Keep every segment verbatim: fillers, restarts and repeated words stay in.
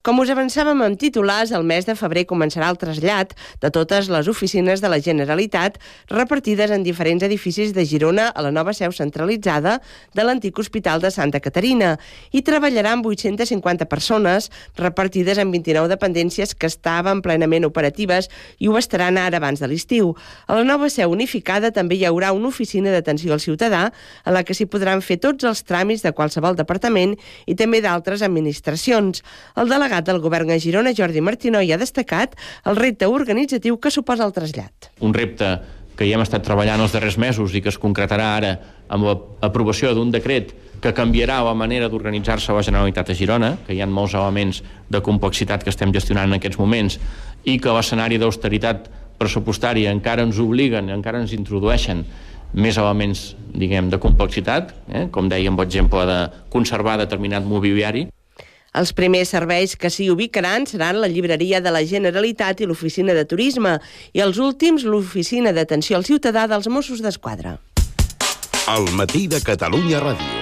Com us avançàvem en titulars, el mes de febrer començarà el trasllat de totes les oficines de la Generalitat repartides en diferents edificis de Girona a la nova seu centralitzada de l'antic Hospital de Santa Caterina i treballaran vuit-centes cinquanta persones repartides en vint-i-nou dependències que estaven plenament operatives i ho estaran ara abans de l'estiu. A la nova seu unificada també hi haurà una oficina d'atenció al ciutadà en la que s'hi podran fer tots els tràmits de qualsevol departament i també d'altres administracions. El delegat del govern a Girona, Jordi Martinoy, ha destacat el repte organitzatiu que suposa el trasllat. Un repte que ja hem estat treballant els darrers mesos i que es concretarà ara amb l'aprovació d'un decret que canviarà la manera d'organitzar-se la Generalitat a Girona, que hi ha molts elements de complexitat que estem gestionant en aquests moments i que l'escenari d'austeritat pressupostària encara ens obliguen, encara ens introdueixen més elements, diguem, de complexitat, eh? com dèiem, per exemple, de conservar determinat mobiliari. Els primers serveis que s'hi ubicaran seran la llibreria de la Generalitat i l'oficina de turisme i els últims l'oficina d'atenció al ciutadà dels Mossos d'Esquadra. Al matí de Catalunya Ràdio.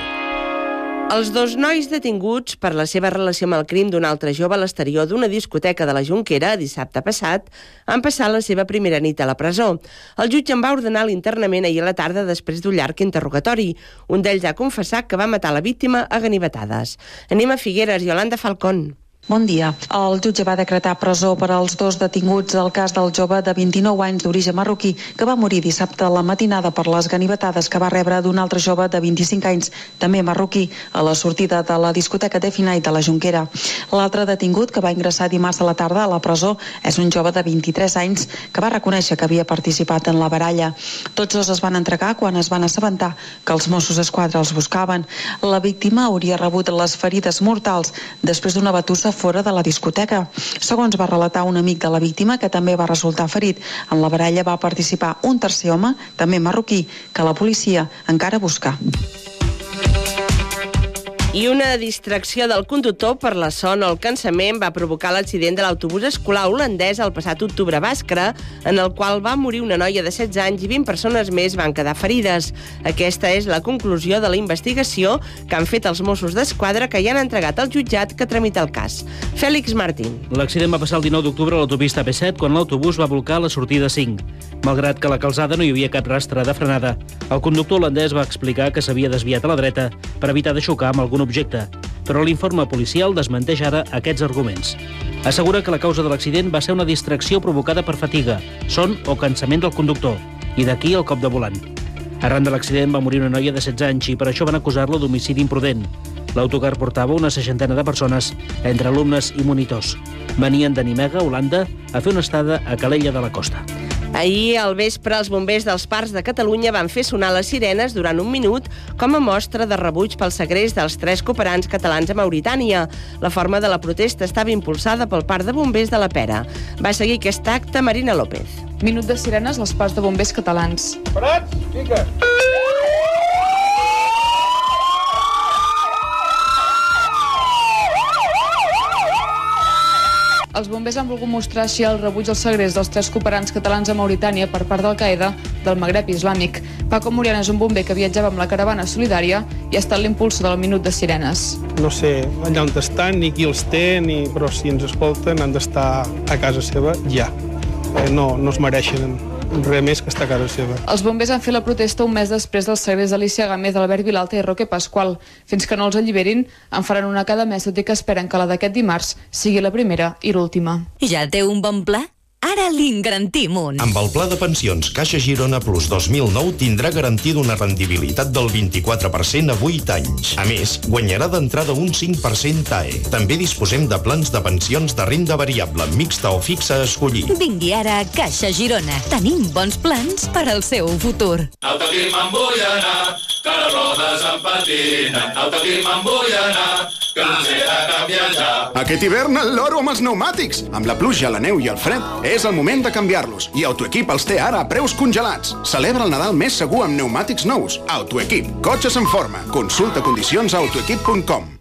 Els dos nois detinguts per la seva relació amb el crim d'un altre jove a l'exterior d'una discoteca de la Jonquera dissabte passat han passat la seva primera nit a la presó. El jutge en va ordenar l'internament ahir a la tarda després d'un llarg interrogatori. Un d'ells ha confessat que va matar la víctima a ganivetades. Anem a Figueres, Yolanda Falcón. Bon dia. El jutge va decretar presó per als dos detinguts del cas del jove de vint-i-nou anys d'origen marroquí que va morir dissabte a la matinada per les ganivetades que va rebre d'un altre jove de vint-i-cinc anys, també marroquí, a la sortida de la discoteca Defi Night de la Jonquera. L'altre detingut, que va ingressar dimarts a la tarda a la presó, és un jove de vint-i-tres anys que va reconèixer que havia participat en la baralla. Tots dos es van entregar quan es van assabentar que els Mossos d'Esquadra els buscaven. La víctima hauria rebut les ferides mortals després d'una batussa fora de la discoteca. Segons va relatar un amic de la víctima, que també va resultar ferit. En la baralla va participar un tercer home, també marroquí, que la policia encara busca. I una distracció del conductor per la son o el cansament va provocar l'accident de l'autobús escolar holandès el passat octubre a Bàscara, en el qual va morir una noia de setze anys i vint persones més van quedar ferides. Aquesta és la conclusió de la investigació que han fet els Mossos d'Esquadra, que hi han entregat al jutjat que tramita el cas. Fèlix Martín. L'accident va passar el dinou d'octubre a l'autopista P set quan l'autobús va volcar a la sortida cinc. Malgrat que a la calçada no hi havia cap rastre de frenada, el conductor holandès va explicar que s'havia desviat a la dreta per evitar de xocar amb algun objecte, però l'informe policial desmenteix ara aquests arguments. Assegura que la causa de l'accident va ser una distracció provocada per fatiga, son o cansament del conductor, i d'aquí el cop de volant. Arran de l'accident va morir una noia de setze anys i per això van acusar-la d'homicidi imprudent. L'autocar portava una seixantena de persones, entre alumnes i monitors. Venien de Nimega, Holanda, a fer una estada a Calella de la Costa. Ahir, al vespre, els bombers dels parcs de Catalunya van fer sonar les sirenes durant un minut com a mostra de rebuig pel segrest dels tres cooperants catalans a Mauritània. La forma de la protesta estava impulsada pel Parc de Bombers de la Pera. Va seguir aquest acte Marina López. Minut de sirenes als parcs de bombers catalans. Parats, fica! Els bombers han volgut mostrar així el rebuig al segrest dels tres cooperants catalans a Mauritània per part d'Al-Qaeda del Magreb Islàmic. Paco Muriana és un bomber que viatjava amb la caravana solidària i ha estat l'impulsor del minut de sirenes. No sé allà on estan, ni qui els té, ni... però si ens escolten han d'estar a casa seva ja. Eh, no, no es mereixen res més que estar a casa seva. Els bombers han fet la protesta un mes després del segrest d'Alicia Gámez, d'Albert Vilalta i Roque Pasqual. Fins que no els alliberin, en faran una cada mes, tot i que esperen que la d'aquest dimarts sigui la primera i l'última. Ja té un bon pla? Ara li'n garantim un. Amb el pla de pensions Caixa Girona Plus dos mil nou tindrà garantida una rendibilitat del vint-i-quatre per cent a vuit anys. A més, guanyarà d'entrada un cinc per cent T A E. També disposem de plans de pensions de renda variable, mixta o fixa a escollir. Vingui ara a Caixa Girona. Tenim bons plans per al seu futur. Autoquim me'n vull anar, que les rodes em patinen. Autoquim me'n vull anar, que no sé de canviar ja. Aquest hivern el loro amb els pneumàtics. Amb la pluja, la neu i el fred, és el moment de canviar-los. I Autoequip els té ara a preus congelats. Celebra el Nadal més segur amb pneumàtics nous. Autoequip, cotxes en forma. Consulta condicions a autoequip punt com.